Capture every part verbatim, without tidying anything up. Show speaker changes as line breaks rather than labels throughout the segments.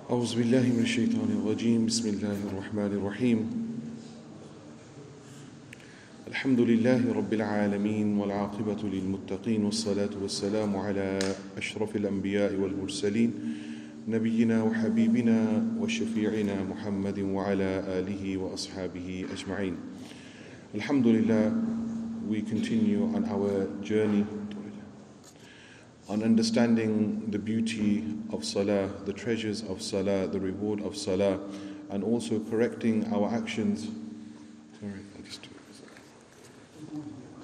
أعوذ بالله من الشيطان الرجيم بسم الله الرحمن الرحيم الحمد لله رب العالمين والعاقبة للمتقين والصلاة والسلام على أشرف الأنبياء والمرسلين نبينا وحبيبنا وشفيعنا محمد وعلى آله وأصحابه أجمعين. Alhamdulillah, we continue on our journey on understanding the beauty of salah, the treasures of salah, the reward of salah, and also correcting our actions. Sorry, I'll just do it.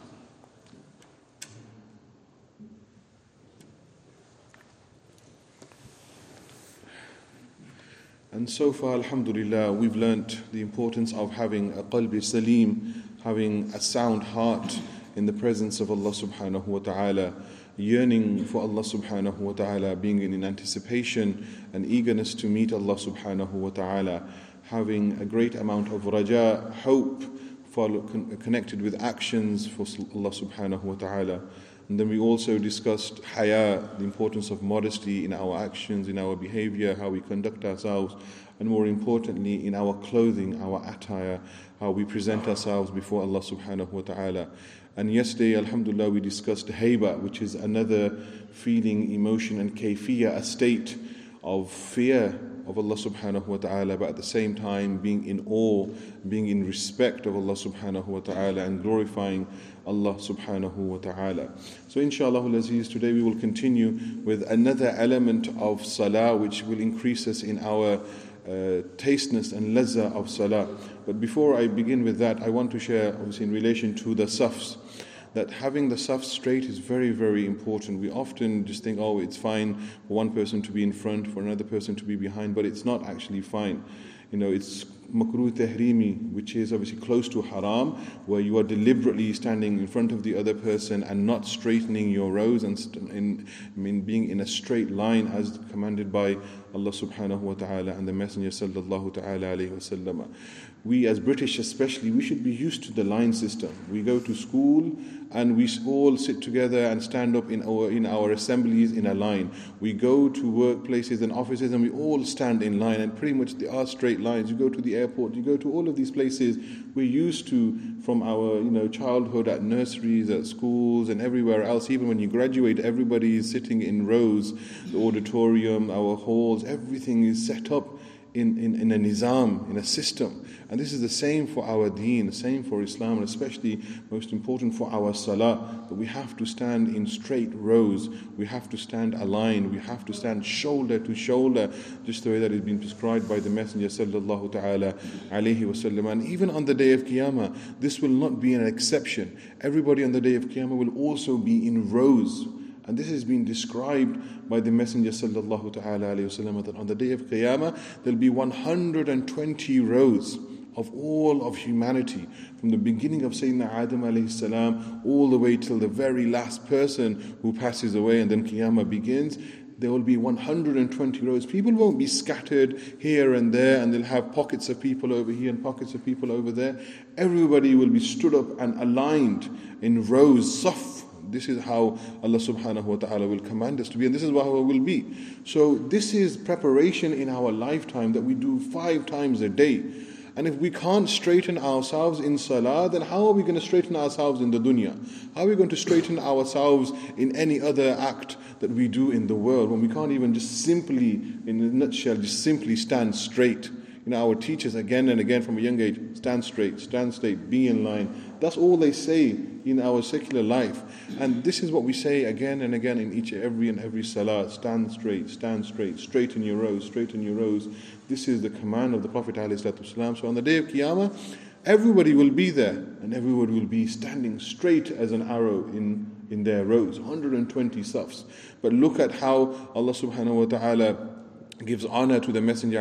And so far, alhamdulillah, we've learnt the importance of having a qalbi salim, having a sound heart in the presence of Allah subhanahu wa ta'ala, yearning for Allah subhanahu wa ta'ala, being in anticipation and eagerness to meet Allah subhanahu wa ta'ala, having a great amount of raja, hope, for, connected with actions for Allah subhanahu wa ta'ala. And then we also discussed haya, the importance of modesty in our actions, in our behavior, how we conduct ourselves, and more importantly, in our clothing, our attire, how we present ourselves before Allah subhanahu wa ta'ala. And yesterday, alhamdulillah, we discussed hayba, which is another feeling, emotion, and kayfiyya, a state of fear of Allah subhanahu wa ta'ala, but at the same time being in awe, being in respect of Allah subhanahu wa ta'ala, and glorifying Allah subhanahu wa ta'ala. So inshallah al-aziz, today we will continue with another element of salah which will increase us in our uh, tasteness and lazza of salah. But before I begin with that, I want to share, obviously in relation to the safs, that having the safs straight is very, very important. We often just think, oh, it's fine for one person to be in front, for another person to be behind, but it's not actually fine. You know, it's makruh tahrimi, which is obviously close to haram, where you are deliberately standing in front of the other person and not straightening your rows and st- in, I mean, being in a straight line as commanded by Allah subhanahu wa ta'ala and the Messenger sallallahu ta'ala alayhi wa sallam. We as British especially, we should be used to the line system. We go to school and we all sit together and stand up in our in our assemblies in a line. We go to workplaces and offices and we all stand in line, and pretty much they are straight lines. You go to the airport, you go to all of these places we're used to from our you know childhood, at nurseries, at schools and everywhere else. Even when you graduate, everybody is sitting in rows. The auditorium, our halls, everything is set up in, in, in a nizam, in a system. And this is the same for our deen, the same for Islam, and especially most important for our salah, that we have to stand in straight rows, we have to stand aligned, we have to stand shoulder to shoulder, just the way that has been prescribed by the Messenger sallallahu ta'ala alayhi wa sallam. And even on the day of Qiyamah, this will not be an exception. Everybody on the day of Qiyamah will also be in rows. And this has been described by the Messenger sallallahu ta'ala alayhi wa sallam, that on the day of Qiyamah, there'll be one hundred twenty rows of all of humanity, from the beginning of Sayyidina Adam alayhi salam all the way till the very last person who passes away, and then Qiyamah begins. There will be one hundred twenty rows. People won't be scattered here and there, and they'll have pockets of people over here and pockets of people over there. Everybody will be stood up and aligned in rows, saf. This is how Allah subhanahu wa ta'ala will command us to be, and this is how it will be. So this is preparation in our lifetime that we do five times a day. And if we can't straighten ourselves in salah, then how are we going to straighten ourselves in the dunya? How are we going to straighten ourselves in any other act that we do in the world, when we can't even just simply, in a nutshell, just simply stand straight? You know, our teachers again and again from a young age, stand straight, stand straight, be in line. That's all they say in our secular life. And this is what we say again and again in each, every and every salah. Stand straight, stand straight, straighten your rows, straighten your rows. This is the command of the Prophet ﷺ. So on the day of Qiyamah, everybody will be there, and everybody will be standing straight as an arrow in, in their rows, one hundred twenty safs. But look at how Allah subhanahu wa ta'ala gives honor to the Messenger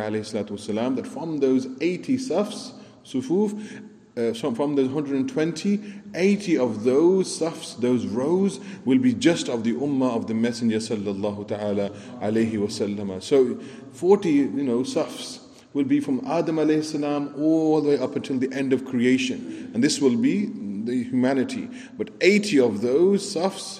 ﷺ, that from those eighty safs, sufuf, uh, so from those one hundred twenty, eighty of those safs, those rows, will be just of the ummah of the Messenger sallallahu ta'ala alayhi wa sallam. So forty, you know, safs will be from Adam alayhi salam all the way up until the end of creation. And this will be the humanity. But eighty of those safs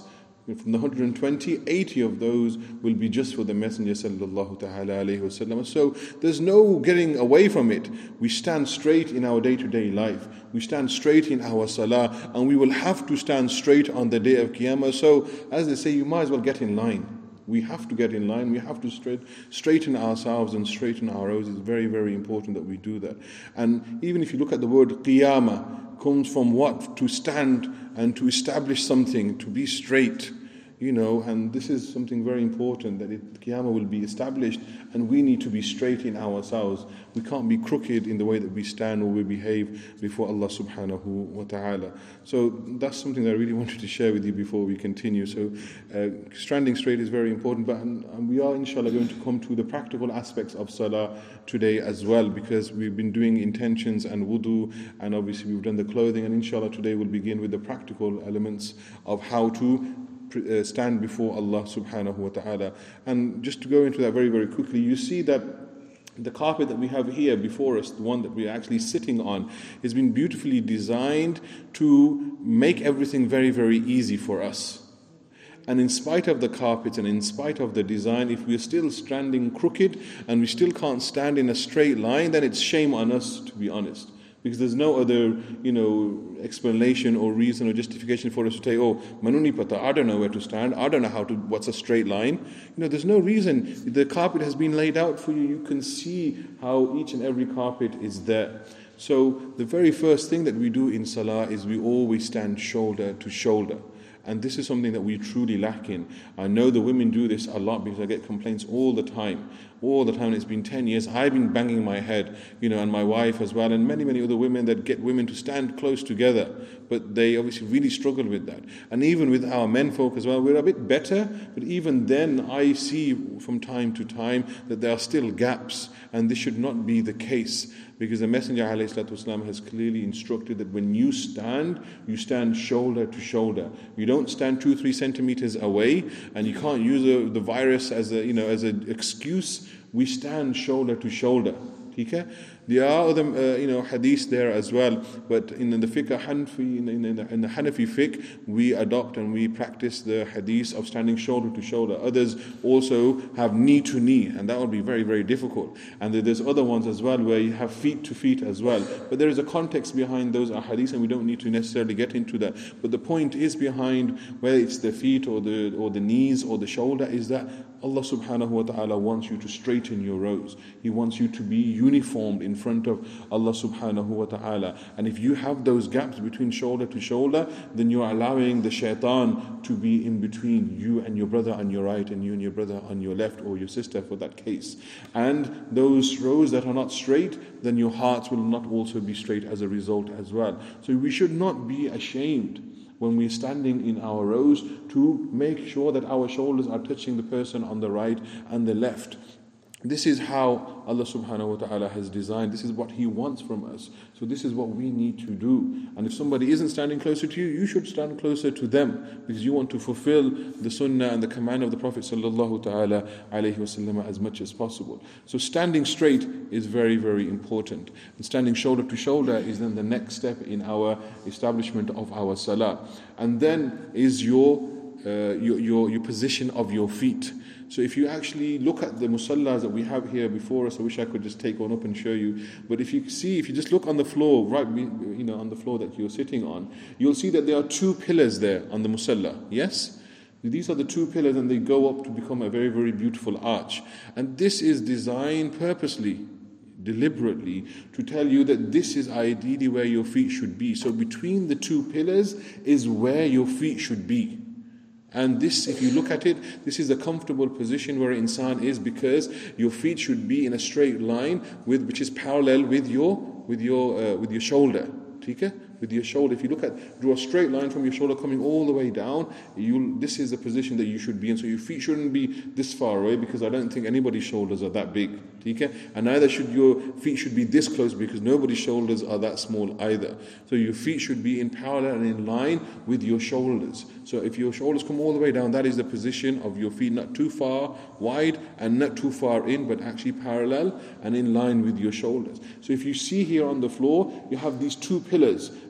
From the one hundred twenty, eighty of those will be just for the Messenger sallallahu ta'ala alayhi wasallam. So there's no getting away from it. We stand straight in our day-to-day life. We stand straight in our salah, and we will have to stand straight on the day of Qiyamah. So as they say, you might as well get in line. We have to get in line. We have to straight, straighten ourselves and straighten our rows. It's very, very important that we do that. And even if you look at the word Qiyamah, comes from what? To stand and to establish something, to be straight. You know, and this is something very important, that it, Qiyamah will be established, and we need to be straight in ourselves. We can't be crooked in the way that we stand or we behave before Allah subhanahu wa ta'ala. So that's something that I really wanted to share with you before we continue. So uh, standing straight is very important, but and, and we are inshallah going to come to the practical aspects of salah today as well, because we've been doing intentions and wudu, and obviously we've done the clothing, and inshallah today we'll begin with the practical elements of how to Uh, stand before Allah subhanahu wa ta'ala. And just to go into that very, very quickly, you see that the carpet that we have here before us, the one that we're actually sitting on, has been beautifully designed to make everything very, very easy for us. And in spite of the carpet and in spite of the design, if we're still standing crooked and we still can't stand in a straight line, then it's shame on us, to be honest. Because there's no other, you know, explanation or reason or justification for us to say, oh, manuni pata, I don't know where to stand, I don't know how to, what's a straight line. You know, there's no reason. The carpet has been laid out for you. You can see how each and every carpet is there. So the very first thing that we do in salah is we always stand shoulder to shoulder. And this is something that we truly lack in. I know the women do this a lot because I get complaints all the time. All the time. It's been ten years. I've been banging my head, you know, and my wife as well, and many, many other women that get women to stand close together. But they obviously really struggle with that. And even with our men folk as well, we're a bit better. But even then, I see from time to time that there are still gaps. And this should not be the case. Because the Messenger ﷺ has clearly instructed that when you stand, you stand shoulder to shoulder. You don't stand two, three centimeters away, and you can't use the, the virus as a, you know, as an excuse. We stand shoulder to shoulder. Okay? There are other, uh, you know, hadiths there as well, but in the fiqh Hanafi, in, in, in, the, in the Hanafi fiqh, we adopt and we practice the hadith of standing shoulder to shoulder. Others also have knee to knee, and that would be very, very difficult. And there's other ones as well where you have feet to feet as well. But there is a context behind those hadiths, and we don't need to necessarily get into that. But the point is behind whether it's the feet or the or the knees or the shoulder is that Allah subhanahu wa ta'ala wants you to straighten your rows. He wants you to be uniformed in front of Allah subhanahu wa ta'ala. And if you have those gaps between shoulder to shoulder, then you're allowing the shaitan to be in between you and your brother on your right and you and your brother on your left, or your sister for that case. And those rows that are not straight, then your hearts will not also be straight as a result as well. So we should not be ashamed when we're standing in our rows to make sure that our shoulders are touching the person on the right and the left. This is how Allah subhanahu wa ta'ala has designed. This is what He wants from us. So this is what we need to do. And if somebody isn't standing closer to you, you should stand closer to them, because you want to fulfill the sunnah and the command of the Prophet sallallahu ta'ala alayhi wa sallam as much as possible. So standing straight is very, very important. And standing shoulder to shoulder is then the next step in our establishment of our salah. And then is your uh, your, your your position of your feet. So if you actually look at the musallas that we have here before us, I wish I could just take one up and show you. But if you see, if you just look on the floor, right, you know, on the floor that you're sitting on, you'll see that there are two pillars there on the musalla. Yes? These are the two pillars, and they go up to become a very, very beautiful arch. And this is designed purposely, deliberately, to tell you that this is ideally where your feet should be. So between the two pillars is where your feet should be. And this, if you look at it, this is a comfortable position where an insan is, because your feet should be in a straight line with, which is parallel with your with your uh, with your shoulder. Okay? With your shoulder, if you look at, draw a straight line from your shoulder coming all the way down, you this is the position that you should be in. So your feet shouldn't be this far away, because I don't think anybody's shoulders are that big. Okay? And neither should your feet should be this close, because nobody's shoulders are that small either. So your feet should be in parallel and in line with your shoulders. So if your shoulders come all the way down, that is the position of your feet, not too far wide and not too far in, but actually parallel and in line with your shoulders. So if you see here on the floor, you have these two pillars,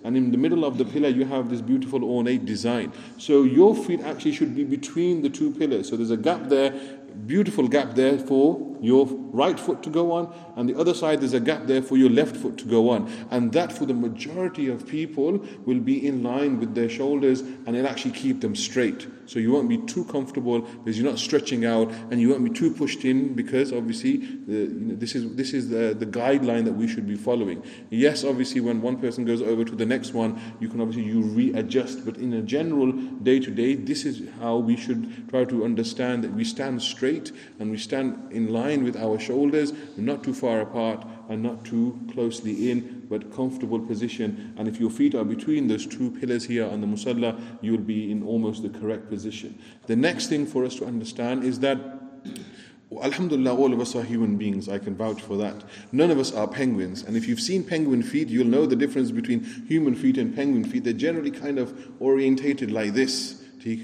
and in the middle of the pillar you have this beautiful ornate design. So your feet actually should be between the two pillars. So there's a gap there, beautiful gap there for your right foot to go on, and the other side there's a gap there for your left foot to go on. And that for the majority of people will be in line with their shoulders, and it'll actually keep them straight. So you won't be too comfortable because you're not stretching out, and you won't be too pushed in, because obviously the, you know, this is this is the, the guideline that we should be following. Yes, obviously when one person goes over to the next one, you can obviously you readjust, but in a general day to day, this is how we should try to understand that we stand straight and we stand in line with our shoulders, not too far apart and not too closely in, but comfortable position. And if your feet are between those two pillars here on the musalla, you will be in almost the correct position. The next thing for us to understand is that, alhamdulillah, all of us are human beings. I can vouch for that. None of us are penguins. And if you've seen penguin feet, you'll know the difference between human feet and penguin feet. They're generally kind of orientated like this.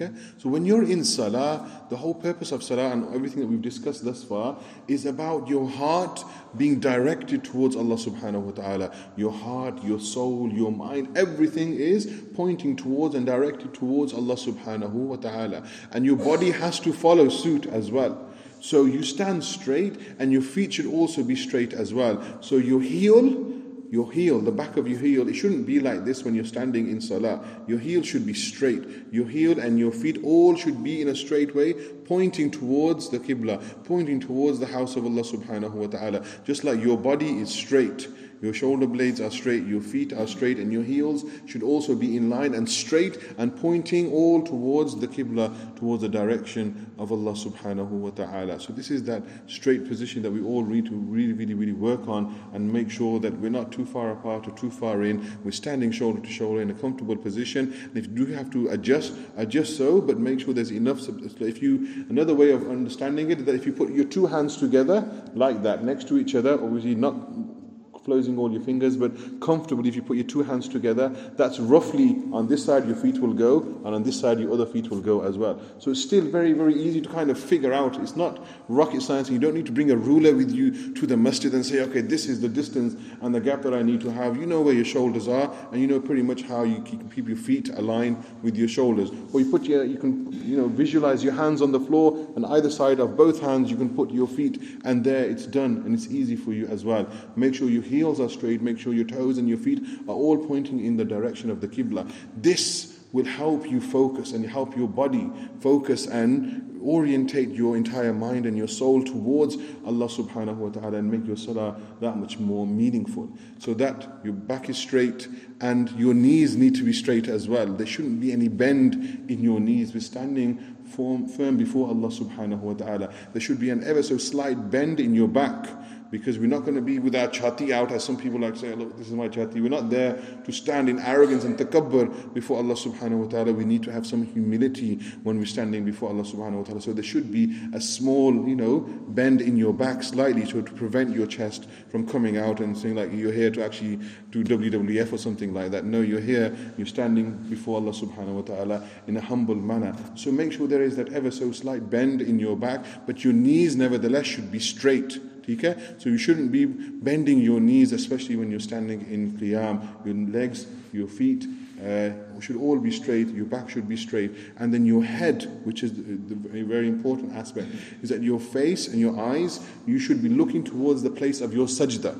So when you're in salah, the whole purpose of salah and everything that we've discussed thus far is about your heart being directed towards Allah subhanahu wa ta'ala. Your heart, your soul, your mind, everything is pointing towards and directed towards Allah subhanahu wa ta'ala. And your body has to follow suit as well. So you stand straight, and your feet should also be straight as well. So your heel, Your heel, the back of your heel, it shouldn't be like this when you're standing in salah. Your heel should be straight. Your heel and your feet all should be in a straight way, pointing towards the Qibla, pointing towards the house of Allah subhanahu wa ta'ala. Just like your body is straight, your shoulder blades are straight, your feet are straight, and your heels should also be in line and straight and pointing all towards the Qibla, towards the direction of Allah subhanahu wa ta'ala. So this is that straight position that we all need to really, really, really work on and make sure that we're not too far apart or too far in. We're standing shoulder to shoulder in a comfortable position. And if you do have to adjust, adjust so, but make sure there's enough. If you, another way of understanding it is that if you put your two hands together like that, next to each other, obviously not closing all your fingers, but comfortably, if you put your two hands together, that's roughly on this side your feet will go, and on this side your other feet will go as well. So it's still very, very easy to kind of figure out. It's not rocket science, and you don't need to bring a ruler with you to the masjid and say, okay, this is the distance and the gap that I need to have. You know where your shoulders are, and you know pretty much how you keep your feet aligned with your shoulders. Or you put your, you can, you know, visualize your hands on the floor, and either side of both hands you can put your feet, and there it's done, and it's easy for you as well. Make sure you heels are straight, make sure your toes and your feet are all pointing in the direction of the Qibla. This will help you focus and help your body focus and orientate your entire mind and your soul towards Allah subhanahu wa ta'ala, and make your salah that much more meaningful. So that your back is straight and your knees need to be straight as well. There shouldn't be any bend in your knees. We're standing firm, firm before Allah subhanahu wa ta'ala. There should be an ever so slight bend in your back, because we're not going to be with our chati out, as some people like to say, look, this is my chati. We're not there to stand in arrogance and takabbur before Allah subhanahu wa ta'ala. We need to have some humility when we're standing before Allah subhanahu wa ta'ala. So there should be a small, you know, bend in your back slightly to, to prevent your chest from coming out and saying like you're here to actually do W W F or something like that. No, you're here, you're standing before Allah subhanahu wa ta'ala in a humble manner. So make sure there is that ever so slight bend in your back, but your knees nevertheless should be straight. Okay? So you shouldn't be bending your knees, especially when you're standing in qiyam. Your legs, your feet uh, should all be straight, your back should be straight, and then your head, which is the, the very important aspect, is that your face and your eyes, you should be looking towards the place of your sajda,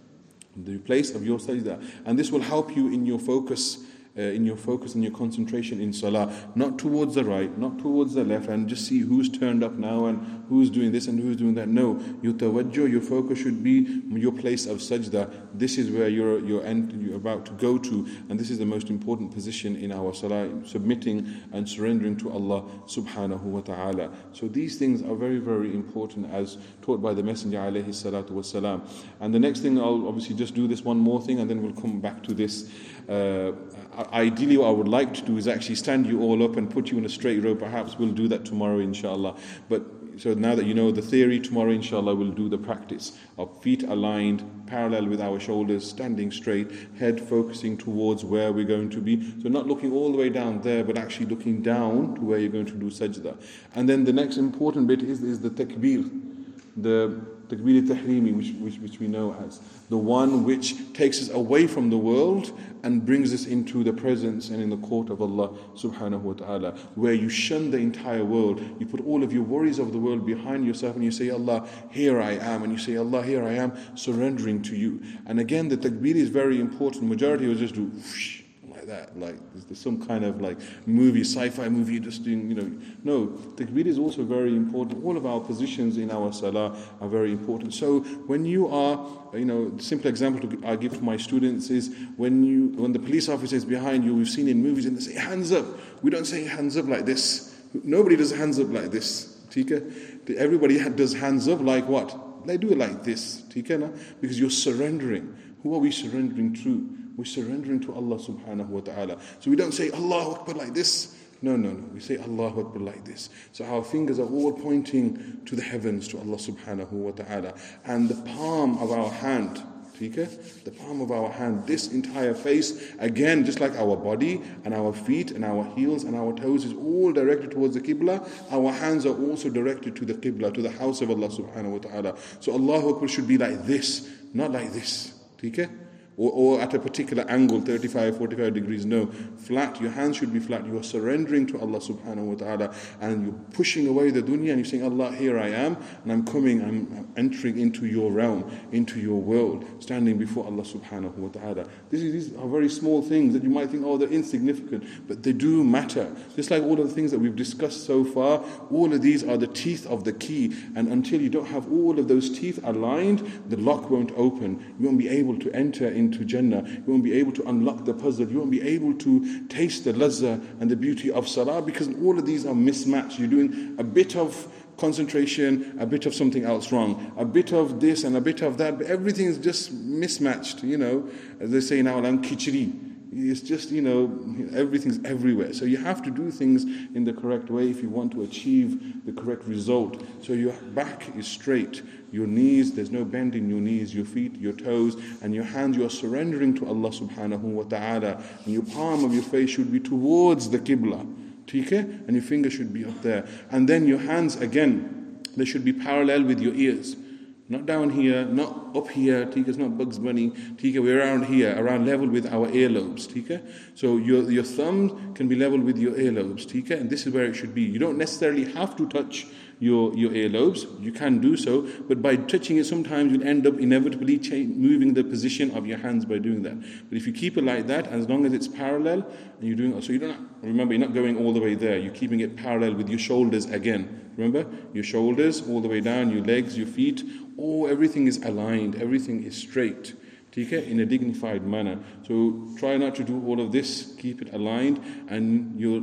the place of your sajda, and this will help you in your focus. Uh, in your focus and your concentration in salah, not towards the right, not towards the left, and just see who's turned up now and who's doing this and who's doing that. No, your tawajjuh, your focus should be your place of sajda. This is where you're you're, ent- you're about to go to, and this is the most important position in our salah, submitting and surrendering to Allah subhanahu wa ta'ala. So these things are very, very important as taught by the Messenger alayhi salatu wasalam. And the next thing, I'll obviously just do this one more thing and then we'll come back to this. Uh, ideally what I would like to do is actually stand you all up and put you in a straight row. Perhaps we'll do that tomorrow inshallah. But so now that you know the theory, tomorrow inshallah we'll do the practice of feet aligned, parallel with our shoulders, standing straight, head focusing towards where we're going to be. So not looking all the way down there, but actually looking down to where you're going to do sajda. And then the next important bit is, is the takbir. The Takbir al-Tahrimi, which, which, which we know as the one which takes us away from the world and brings us into the presence and in the court of Allah subhanahu wa ta'ala, where you shun the entire world. You put all of your worries of the world behind yourself and you say, Allah, here I am. And you say, Allah, here I am, surrendering to you. And again, the takbir is very important. Majority will just do whoosh, like that, like there's some kind of like movie, sci-fi movie, just doing, you know. No, takbir is also very important. All of our positions in our salah are very important. So when you are, you know, the simple example I give to my students is when you, when the police officer is behind you, we've seen in movies and they say hands up. We don't say hands up like this. Nobody does hands up like this. Tika? Everybody does hands up like what? They do it like this. Tika, na? Because you're surrendering. Who are we surrendering to? We're surrendering to Allah subhanahu wa ta'ala. So we don't say Allahu Akbar like this. No, no, no. We say Allahu Akbar like this. So our fingers are all pointing to the heavens, to Allah subhanahu wa ta'ala. And the palm of our hand, the palm of our hand, this entire face, again, just like our body and our feet and our heels and our toes is all directed towards the Qibla, our hands are also directed to the Qibla, to the house of Allah subhanahu wa ta'ala. So Allahu Akbar should be like this, not like this. Okay? Or, or at a particular angle, thirty-five, forty-five degrees. No, flat. Your hands should be flat. You are surrendering to Allah subhanahu wa ta'ala and you're pushing away the dunya and you're saying, Allah, here I am and I'm coming, I'm, I'm entering into your realm, into your world, standing before Allah subhanahu wa ta'ala. This is, these are very small things that you might think, oh, they're insignificant, but they do matter. Just like all of the things that we've discussed so far, all of these are the teeth of the key, and until you don't have all of those teeth aligned, the lock won't open. You won't be able to enter into into Jannah. You won't be able to unlock the puzzle. You won't be able to taste the lazza and the beauty of salah, because all of these are mismatched. You're doing a bit of concentration, a bit of something else wrong, a bit of this and a bit of that, but everything is just mismatched, you know. As they say now, I'm khichdi. It's just, you know, everything's everywhere. So you have to do things in the correct way if you want to achieve the correct result. So your back is straight, your knees, there's no bend in your knees, your feet, your toes, and your hands, you are surrendering to Allah subhanahu wa ta'ala. And your palm of your face should be towards the Qibla. Okay? And your finger should be up there. And then your hands, again, they should be parallel with your ears. Not down here, not up here, Tika, it's not Bugs Bunny, Tika, we're around here, around level with our earlobes, Tika. So your, your thumb can be level with your earlobes, Tika, and this is where it should be. You don't necessarily have to touch your, your earlobes, you can do so, but by touching it sometimes you'll end up inevitably cha- moving the position of your hands by doing that. But if you keep it like that, as long as it's parallel, and you're doing, so you don't, remember, you're not going all the way there, you're keeping it parallel with your shoulders again. Remember, your shoulders all the way down, your legs, your feet, oh, everything is aligned, everything is straight, okay, in a dignified manner. So try not to do all of this, keep it aligned, and your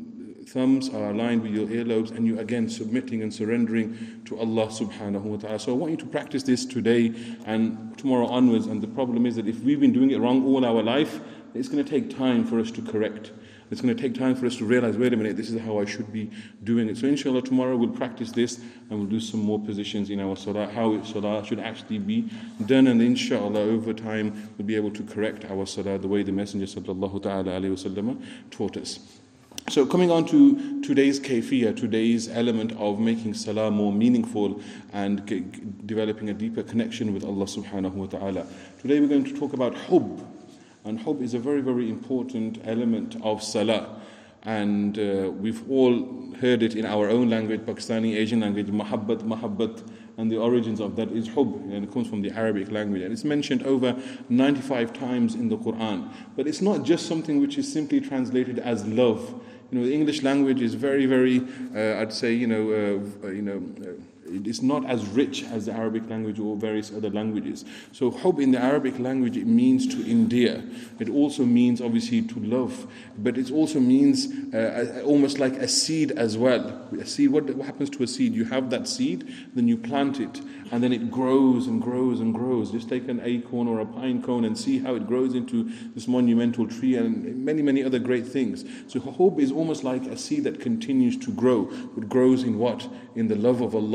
thumbs are aligned with your earlobes, and you again submitting and surrendering to Allah subhanahu wa ta'ala. So I want you to practice this today and tomorrow onwards, and the problem is that if we've been doing it wrong all our life, it's going to take time for us to correct. It's going to take time for us to realize, wait a minute, this is how I should be doing it. So inshallah tomorrow we'll practice this and we'll do some more positions in our salah, how salah should actually be done, and inshallah over time we'll be able to correct our salah the way the Messenger sallallahu ta'ala alayhi wa sallam taught us. So coming on to today's kayfiyah, today's element of making salah more meaningful and g- developing a deeper connection with Allah subhanahu wa ta'ala. Today we're going to talk about hubb. And hubb is a very, very important element of salah. And uh, we've all heard it in our own language, Pakistani, Asian language, mahabbat, mahabbat. And the origins of that is hubb, and it comes from the Arabic language. And it's mentioned over ninety-five times in the Quran. But it's not just something which is simply translated as love. You know, the English language is very, very, uh, I'd say, you know, uh, you know, uh, it's not as rich as the Arabic language or various other languages. So hubb in the Arabic language, it means to endear. It also means obviously to love, but it also means uh, almost like a seed as well. A seed, what, what happens to a seed? You have that seed, then you plant it, and then it grows and grows and grows. Just take an acorn or a pine cone and see how it grows into this monumental tree and many, many other great things. So hubb is almost like a seed that continues to grow. It grows in what? In the love of Allah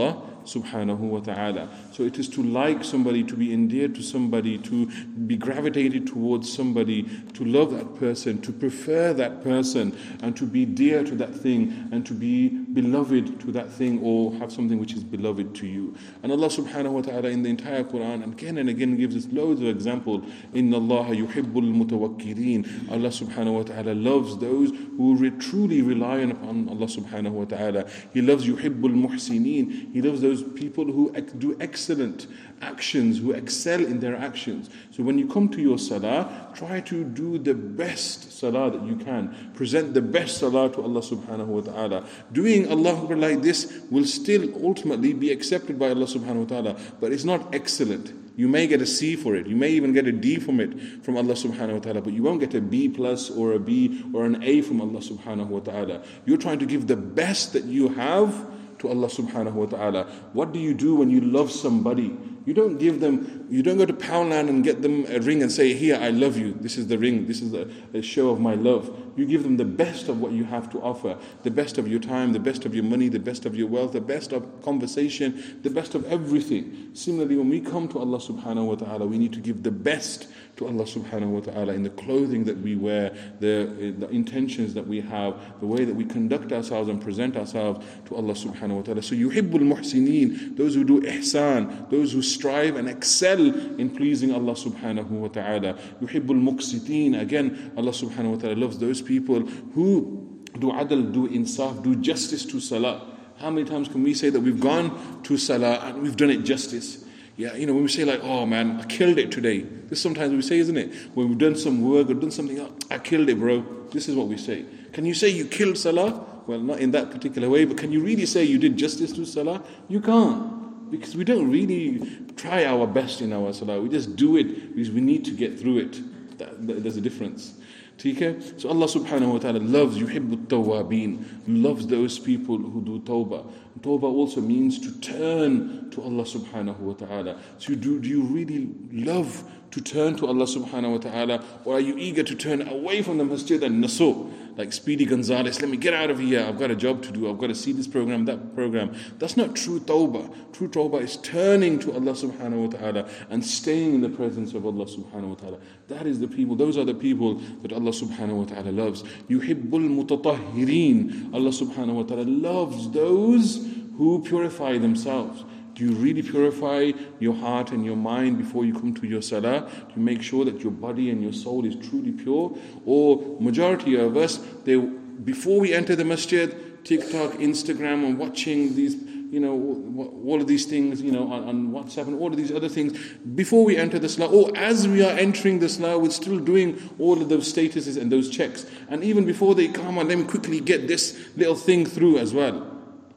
subhanahu wa ta'ala. So it is to like somebody, to be endeared to somebody, to be gravitated towards somebody, to love that person, to prefer that person, and to be dear to that thing, and to be beloved to that thing, or have something which is beloved to you. And Allah subhanahu wa ta'ala in the entire Quran again and again gives us loads of examples. Inna Allah yuhibbul mutawakkilin. Allah subhanahu wa ta'ala loves those who re- truly rely upon Allah subhanahu wa ta'ala. He loves yuhibbul muhsinin. He loves those people who ex- do excellent actions, who excel in their actions. So when you come to your salah, try to do the best salah that you can. Present the best salah to Allah subhanahu wa ta'ala. Doing Allahu Akbar like this will still ultimately be accepted by Allah subhanahu wa ta'ala, but it's not excellent. You may get a C for it. You may even get a D from it from Allah subhanahu wa ta'ala, but you won't get a B plus or a B or an A from Allah subhanahu wa ta'ala. You're trying to give the best that you have to Allah subhanahu wa ta'ala. What do you do when you love somebody? You don't give them, you don't go to Poundland and get them a ring and say, here, I love you. This is the ring. This is a, a show of my love. You give them the best of what you have to offer. The best of your time, the best of your money, the best of your wealth, the best of conversation, the best of everything. Similarly, when we come to Allah subhanahu wa ta'ala, we need to give the best to Allah subhanahu wa ta'ala in the clothing that we wear, the, the intentions that we have, the way that we conduct ourselves and present ourselves to Allah subhanahu wa ta'ala. So yuhibbul muhsinin, those who do ihsan, those who strive and excel in pleasing Allah subhanahu wa ta'ala. Yuhibbul muqsitin, again, Allah subhanahu wa ta'ala loves those people who do adl, do insaf, do justice to salah. How many times can we say that we've gone to salah and we've done it justice? Yeah, you know, when we say like, oh man, I killed it today. This sometimes we say, isn't it? When we've done some work or done something, oh, I killed it, bro. This is what we say. Can you say you killed salah? Well, not in that particular way, but can you really say you did justice to salah? You can't. Because we don't really try our best in our salah. We just do it because we need to get through it. That, that, there's a difference. Okay? So Allah subhanahu wa ta'ala loves, yuhibbu tawabin, loves those people who do tawbah. Tawbah also means to turn to Allah subhanahu wa ta'ala. So you do, do you really love to turn to Allah subhanahu wa ta'ala, or are you eager to turn away from the masjid and naso? Like Speedy Gonzales, let me get out of here, I've got a job to do, I've got to see this program, that program. That's not true tawbah. True tawbah is turning to Allah subhanahu wa ta'ala and staying in the presence of Allah subhanahu wa ta'ala. That is the people, those are the people that Allah subhanahu wa ta'ala loves. Yuhibbul mutatahhirin. Allah subhanahu wa ta'ala loves those who purify themselves. Do you really purify your heart and your mind before you come to your salah? Do you make sure that your body and your soul is truly pure? Or majority of us, they before we enter the masjid, TikTok, Instagram, and watching these, you know, all of these things, you know, on, on WhatsApp and all of these other things, before we enter the salah, or as we are entering the salah, we're still doing all of those statuses and those checks. And even before they come on, let me quickly get this little thing through as well.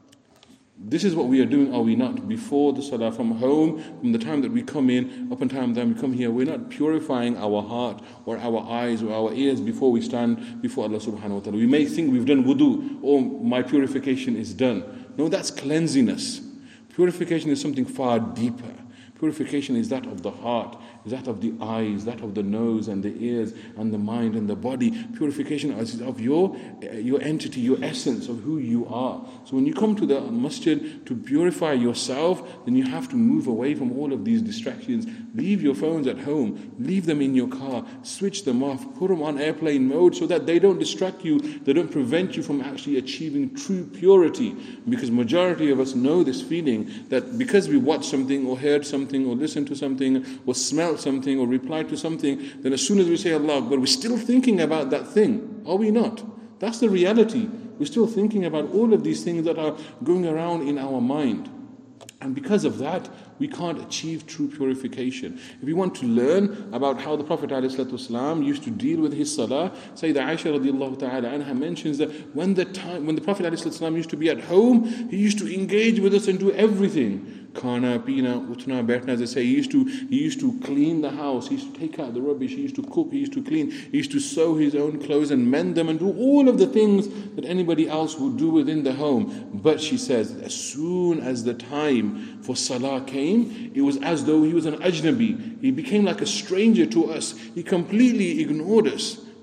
This is what we are doing, are we not? Before the salah, from home, from the time that we come in, up until the time we come here, we're not purifying our heart or our eyes or our ears before we stand before Allah subhanahu wa ta'ala. We may think we've done wudu, or my purification is done. No, that's cleanliness. Purification is something far deeper. Purification is that of the heart, is that of the eyes, that of the nose and the ears and the mind and the body. Purification is of your, your entity, your essence of who you are. So when you come to the masjid to purify yourself, then you have to move away from all of these distractions. Leave your phones at home. Leave them in your car. Switch them off. Put them on airplane mode so that they don't distract you. They don't prevent you from actually achieving true purity. Because majority of us know this feeling that because we watched something or heard something or listened to something or smelled something or replied to something, then as soon as we say Allah Akbar, we're still thinking about that thing. Are we not? That's the reality. We're still thinking about all of these things that are going around in our mind. And because of that, we can't achieve true purification. If we want to learn about how the Prophet ﷺ used to deal with his salah, Sayyidah Aisha radiallahu ta'ala anha mentions that when the time when the Prophet ﷺ used to be at home, he used to engage with us and do everything. Khana, pina, utna, baithna, as they say. He used to he used to clean the house, he used to take out the rubbish, he used to cook, he used to clean, he used to sew his own clothes and mend them and do all of the things that anybody else would do within the home. But she says, as soon as the time for salah came, it was as though he was an ajnabi. He became like a stranger to us. He completely ignored us.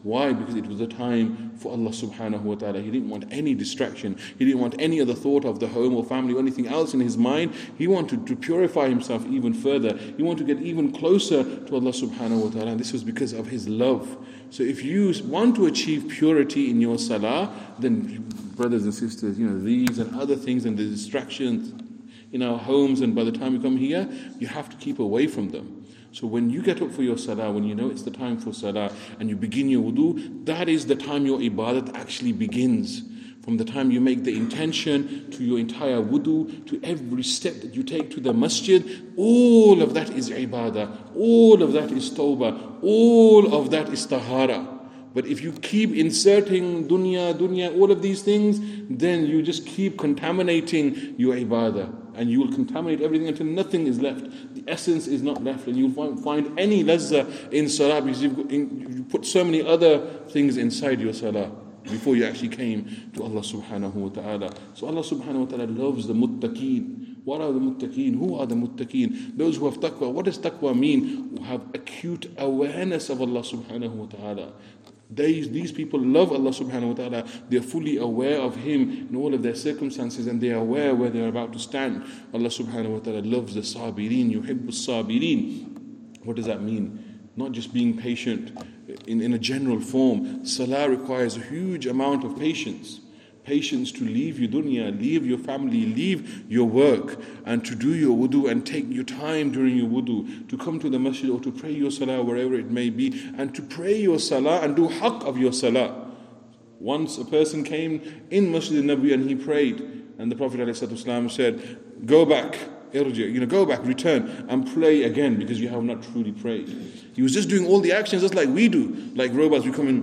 Why? Because it was a time for Allah subhanahu wa ta'ala. He didn't want any distraction. He didn't want any other thought of the home or family or anything else in his mind. He wanted to purify himself even further. He wanted to get even closer to Allah subhanahu wa ta'ala. And this was because of his love. So if you want to achieve purity in your salah, then brothers and sisters, you know, these and other things and the distractions in our homes, and by the time you come here, you have to keep away from them. So when you get up for your salah, when you know it's the time for salah, and you begin your wudu, that is the time your ibadat actually begins. From the time you make the intention, to your entire wudu, to every step that you take to the masjid, all of that is ibadah, all of that is tawbah, all of that is tahara. But if you keep inserting dunya, dunya, all of these things, then you just keep contaminating your ibadah. And you will contaminate everything until nothing is left. The essence is not left. And you'll find, find any lazzah in salah because you've, got, in, you've put so many other things inside your salah before you actually came to Allah subhanahu wa ta'ala. So Allah subhanahu wa ta'ala loves the muttaqeen. What are the muttaqeen? Who are the muttaqeen? Those who have taqwa. What does taqwa mean? Who have acute awareness of Allah subhanahu wa ta'ala. These, these people love Allah subhanahu wa ta'ala. They are fully aware of Him in all of their circumstances, and they are aware where they are about to stand. Allah subhanahu wa ta'ala loves the sabirin, yuhibbu sabirin. What does that mean? Not just being patient in, in a general form. Salah requires a huge amount of patience. Patience to leave your dunya, leave your family, leave your work, and to do your wudu and take your time during your wudu, to come to the masjid or to pray your salah wherever it may be, and to pray your salah and do haqq of your salah. Once a person came in Masjid al-Nabi and he prayed, and the Prophet ﷺ said, go back, irji, you know, go back, return, and pray again because you have not truly prayed. He was just doing all the actions just like we do, like robots. We come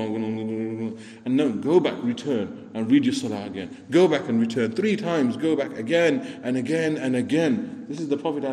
in, and no, go back, return, and read your salah again. Go back and return three times. Go back again and again and again. This is the Prophet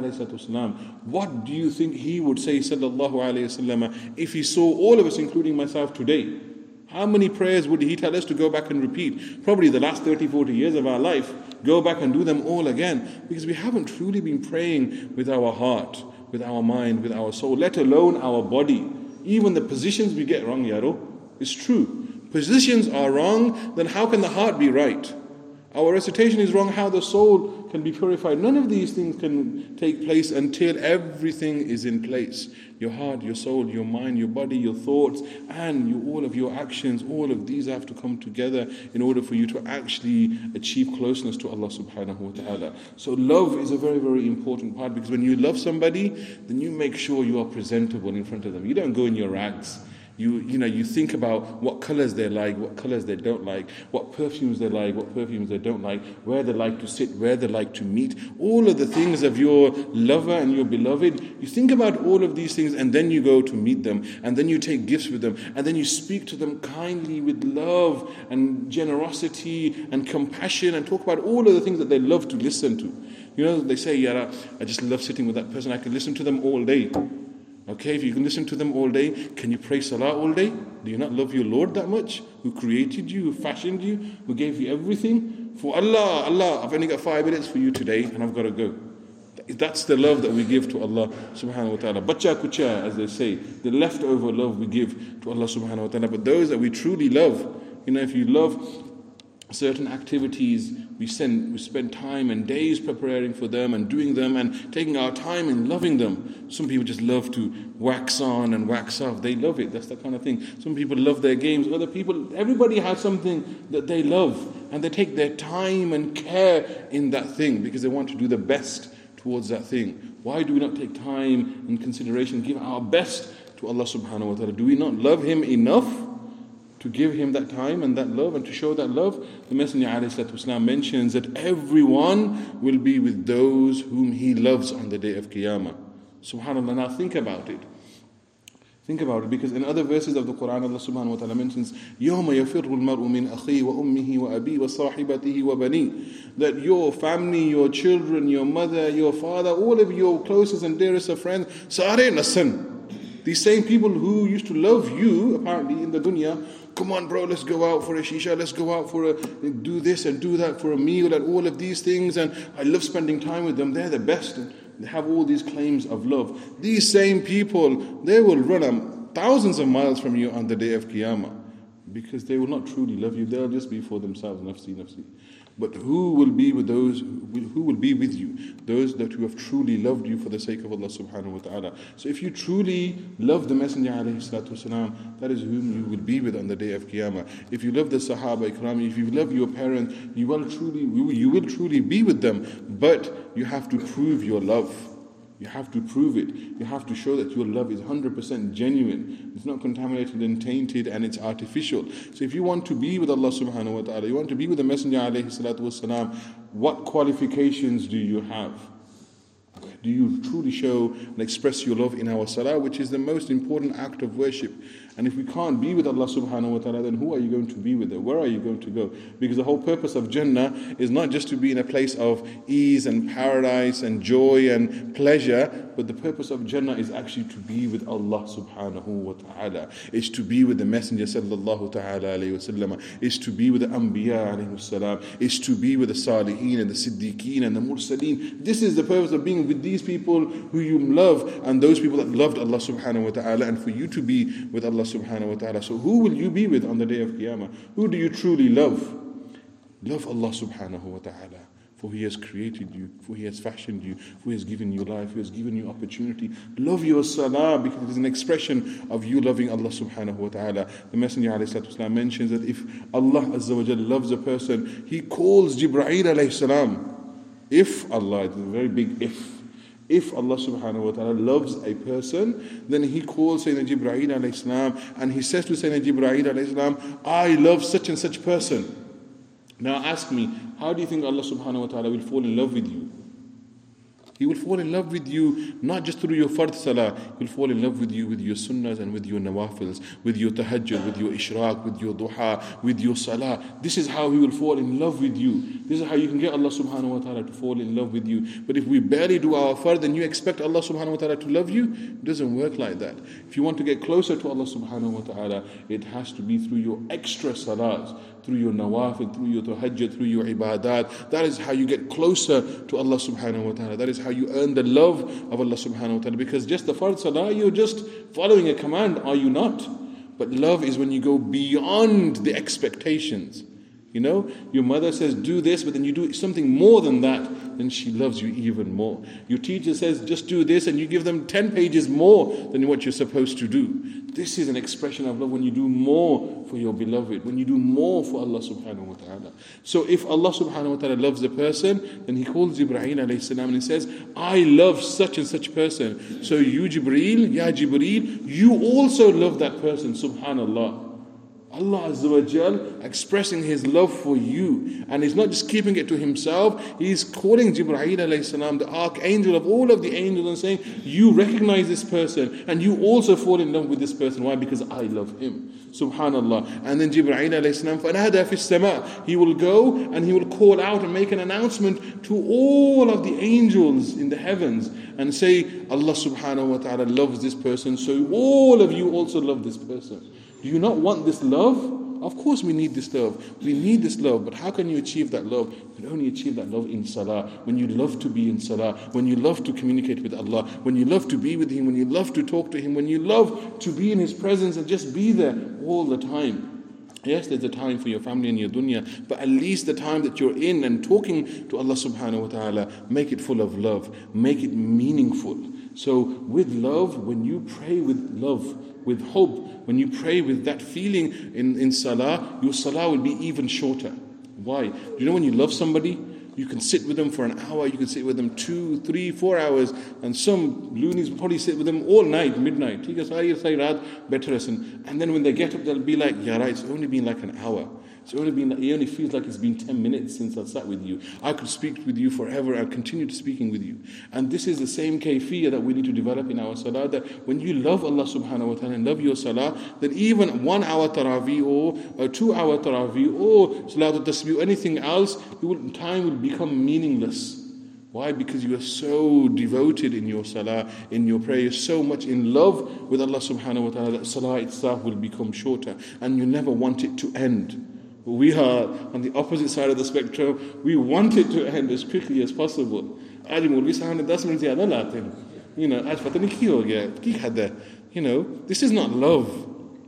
ﷺ. What do you think he would say, sallallahu alaihi wasallam, if he saw all of us, including myself, today? How many prayers would he tell us to go back and repeat? Probably the last thirty, forty years of our life. Go back and do them all again. Because we haven't truly been praying with our heart, with our mind, with our soul, let alone our body. Even the positions we get wrong, Yaro. It's true. Positions are wrong, then how can the heart be right? Our recitation is wrong, how the soul can be purified. None of these things can take place until everything is in place. Your heart, your soul, your mind, your body, your thoughts, and you, all of your actions, all of these have to come together in order for you to actually achieve closeness to Allah subhanahu wa ta'ala. So love is a very, very important part, because when you love somebody, then you make sure you are presentable in front of them. You don't go in your rags. You, you know, you think about what colors they like, what colors they don't like, what perfumes they like, what perfumes they don't like, where they like to sit, where they like to meet, all of the things of your lover and your beloved. You think about all of these things, and then you go to meet them, and then you take gifts with them, and then you speak to them kindly with love and generosity and compassion, and talk about all of the things that they love to listen to. You know, they say, Yara, I just love sitting with that person, I can listen to them all day. Okay, if you can listen to them all day, can you pray salah all day? Do you not love your Lord that much? Who created you, who fashioned you, who gave you everything? For Allah, Allah, I've only got five minutes for you today and I've got to go. That's the love that we give to Allah subhanahu wa ta'ala. Bacha kucha, as they say, the leftover love we give to Allah subhanahu wa ta'ala. But those that we truly love, you know, if you love certain activities, we spend, we spend time and days preparing for them and doing them and taking our time in loving them. Some people just love to wax on and wax off. They love it. That's the kind of thing. Some people love their games. Other people, everybody has something that they love, and they take their time and care in that thing because they want to do the best towards that thing. Why do we not take time and consideration, give our best to Allah subhanahu wa ta'ala? Do we not love Him enough to give Him that time and that love and to show that love? The Messenger ﷺ mentions that everyone will be with those whom He loves on the day of Qiyamah. SubhanAllah, now think about it. Think about it, because in other verses of the Quran, Allah subhanahu wa ta'ala mentions, يَوْمَ يَفِرُّ الْمَرْءُ مِنْ أَخِيهِ وَأُمِّهِ وَأَبِيهِ وَصَاحِبَتِهِ وَبَنِيهِ. That your family, your children, your mother, your father, all of your closest and dearest of friends, sare nasan. These same people who used to love you, apparently, in the dunya, come on bro, let's go out for a shisha, let's go out for a, do this and do that for a meal and all of these things, and I love spending time with them, they're the best. They have all these claims of love. These same people, they will run thousands of miles from you on the day of Qiyamah, because they will not truly love you. They'll just be for themselves, nafsi, nafsi. But who will be with those, who will be with you? Those that who have truly loved you for the sake of Allah subhanahu wa ta'ala. So if you truly love the Messenger alayhi salatu wasalam, that is whom you will be with on the day of Qiyamah. If you love the Sahaba Ikram, if you love your parents, you will truly, you will truly be with them. But you have to prove your love. You have to prove it. You have to show that your love is one hundred percent genuine. It's not contaminated and tainted and it's artificial. So if you want to be with Allah subhanahu wa ta'ala, you want to be with the Messenger alayhi salatu wasalam, what qualifications do you have? Do you truly show and express your love in our salah, which is the most important act of worship? And if we can't be with Allah subhanahu wa ta'ala, then who are you going to be with? Where are you going to go? Because the whole purpose of Jannah is not just to be in a place of ease and paradise and joy and pleasure, but the purpose of Jannah is actually to be with Allah subhanahu wa ta'ala. It's to be with the Messenger sallallahu ta'ala alayhi wa sallam. It's to be with the Anbiya alayhi salam. It's to be with the Salihin and the Siddiqeen and the Mursaleen. This is the purpose of being with these people who you love and those people that loved Allah subhanahu wa ta'ala, and for you to be with Allah subhanahu wa ta'ala. So who will you be with on the day of Qiyamah? Who do you truly love? Love Allah subhanahu wa ta'ala, for He has created you, for He has fashioned you, for He has given you life, He has given you opportunity. Love your salah, because it is an expression of you loving Allah subhanahu wa ta'ala. The Messenger alayhi salatu wasalam mentions that if Allah azza wa jalla loves a person, He calls Jibreel alayhi salam. If Allah, it's a very big if. If Allah subhanahu wa ta'ala loves a person, then He calls Sayyidina Jibreel alayhi salam, and He says to Sayyidina Jibreel alayhi salam, I love such and such person. Now ask me, how do you think Allah subhanahu wa ta'ala will fall in love with you? He will fall in love with you not just through your fard salah. He will fall in love with you with your sunnahs and with your nawafils, with your tahajjud, with your ishraq, with your duha, with your salah. This is how He will fall in love with you. This is how you can get Allah subhanahu wa ta'ala to fall in love with you. But if we barely do our fard and you expect Allah subhanahu wa ta'ala to love you, it doesn't work like that. If you want to get closer to Allah subhanahu wa ta'ala, it has to be through your extra salahs, through your nawafil, through your tahajjud, through your ibadat. That is how you get closer to Allah subhanahu wa ta'ala. That is how you earn the love of Allah subhanahu wa ta'ala. Because just the fard salah, you're just following a command, are you not? But love is when you go beyond the expectations. You know, your mother says do this, but then you do something more than that, then she loves you even more. Your teacher says just do this, and you give them ten pages more than what you're supposed to do. This is an expression of love, when you do more for your beloved, when you do more for Allah subhanahu wa ta'ala. So if Allah subhanahu wa ta'ala loves a person, then He calls Jibreel alayhi salam and He says, I love such and such person. So you Jibreel, Ya Jibreel, you also love that person, subhanallah. Allah Azza wa Jal expressing His love for you, and He's not just keeping it to Himself. He's calling Jibreel alayhi salam, the archangel of all of the angels, and saying, you recognize this person and you also fall in love with this person. Why? Because I love him. Subhanallah. And then Jibreel alayhi salam, فَنَادَى فِي السَّمَاءِ, He will go and He will call out and make an announcement to all of the angels in the heavens and say, Allah subhanahu wa ta'ala loves this person, so all of you also love this person. Do you not want this love? Of course we need this love. We need this love. But how can you achieve that love? You can only achieve that love in salah. When you love to be in salah. When you love to communicate with Allah. When you love to be with Him. When you love to talk to Him. When you love to be in His presence and just be there all the time. Yes, there's a time for your family and your dunya, but at least the time that you're in and talking to Allah subhanahu wa ta'ala, make it full of love. Make it meaningful. So with love, when you pray with love, with hope, when you pray with that feeling in, in salah, your salah will be even shorter. Why? Do you know when you love somebody, you can sit with them for an hour, you can sit with them two, three, four hours, and some loonies will probably sit with them all night, midnight. And then when they get up, they'll be like, yeah, right, it's only been like an hour. It's only been, it only feels like it's been ten minutes since I sat with you. I could speak with you forever. I'll continue to speaking with you. And this is the same kayfiyah that we need to develop in our salah, that when you love Allah subhanahu wa ta'ala and love your salah, then even one hour taraweeh or a two hour taraweeh or salatul tasbih or anything else, it will, time will become meaningless. Why? Because you are so devoted in your salah, in your prayer, so much in love with Allah subhanahu wa ta'ala, that salah itself will become shorter and you never want it to end. We are on the opposite side of the spectrum. We want it to end as quickly as possible. You know, as pata nahi ki ho gaya, ki khada. You know, this is not love.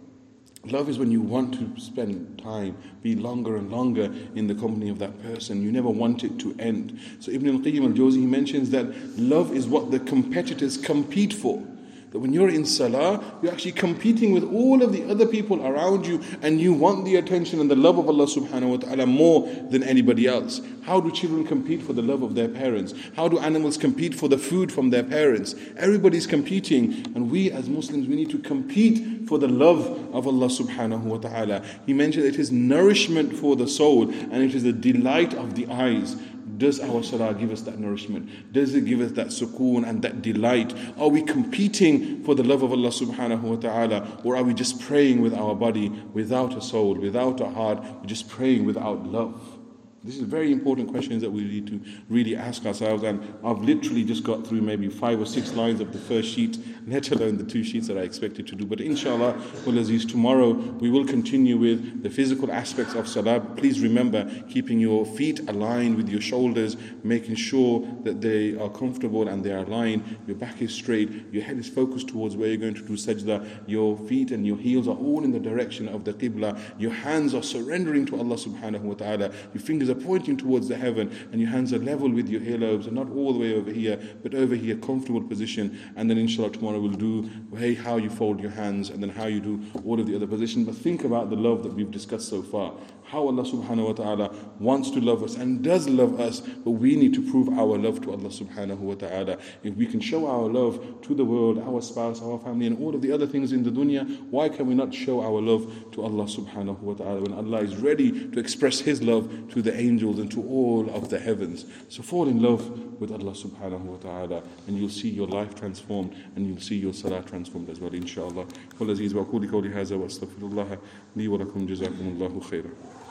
Love is when you want to spend time, be longer and longer in the company of that person. You never want it to end. So Ibn al-Qayyim al-Jawzi, he mentions that love is what the competitors compete for. That when you're in salah, you're actually competing with all of the other people around you, and you want the attention and the love of Allah subhanahu wa ta'ala more than anybody else. How do children compete for the love of their parents? How do animals compete for the food from their parents? Everybody's competing, and we as Muslims, we need to compete for the love of Allah subhanahu wa ta'ala. He mentioned it is nourishment for the soul, and it is the delight of the eyes. Does our salah give us that nourishment? Does it give us that sukoon and that delight? Are we competing for the love of Allah subhanahu wa ta'ala? Or are we just praying with our body, without a soul, without a heart? We're just praying without love. This is very important questions that we need to really ask ourselves, and I've literally just got through maybe five or six lines of the first sheet, let alone the two sheets that I expected to do. But inshallah, well, Aziz, tomorrow we will continue with the physical aspects of salah. Please remember keeping your feet aligned with your shoulders, making sure that they are comfortable and they are aligned, your back is straight, your head is focused towards where you're going to do sajda, your feet and your heels are all in the direction of the qibla, your hands are surrendering to Allah subhanahu wa ta'ala, your fingers are pointing towards the heaven, and your hands are level with your earlobes, and not all the way over here, but over here, comfortable position. And then inshallah tomorrow we'll do hey, how you fold your hands, and then how you do all of the other positions. But think about the love that we've discussed so far. How Allah subhanahu wa ta'ala wants to love us and does love us, but we need to prove our love to Allah subhanahu wa ta'ala. If we can show our love to the world, our spouse, our family, and all of the other things in the dunya, why can we not show our love to Allah subhanahu wa ta'ala when Allah is ready to express His love to the angels and to all of the heavens? So fall in love with Allah subhanahu wa ta'ala, and you'll see your life transformed, and you'll see your salah transformed as well, inshallah. Wal aziz wa aqulu qawli hadha wa astaghfirullah li wa lakum, jazakumullahu khairan.